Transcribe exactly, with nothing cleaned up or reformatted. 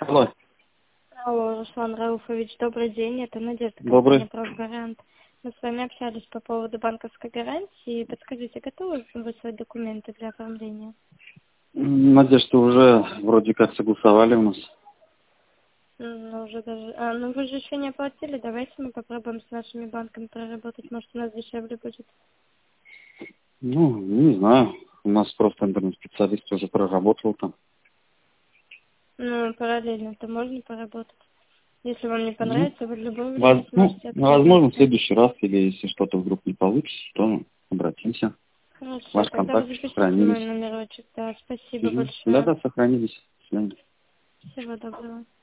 Алло. Алло, Руслан Рауфович, добрый день, это Надежда, Добрый. компания «Правгарант». Мы с вами общались по поводу банковской гарантии. Подскажите, готовы выслать документы для оформления? Надежда, уже вроде как согласовали у нас. Ну, уже даже... А, ну вы же еще не оплатили, давайте мы попробуем с нашими банками проработать, может у нас дешевле будет. Ну, не знаю. У нас просто интернет-специалист уже проработал там. Ну, параллельно это можно поработать. Если вам не Ну, понравится, вы в любое время воз- ну, сможете возможно, в отказаться. следующий раз, или если что-то вдруг не получится, то обратимся. Хорошо, Ваш тогда вы контакт запишите мой сохранились. номерочек. Да, спасибо Угу. большое. Да-да, сохранились. До свидания. Всего доброго.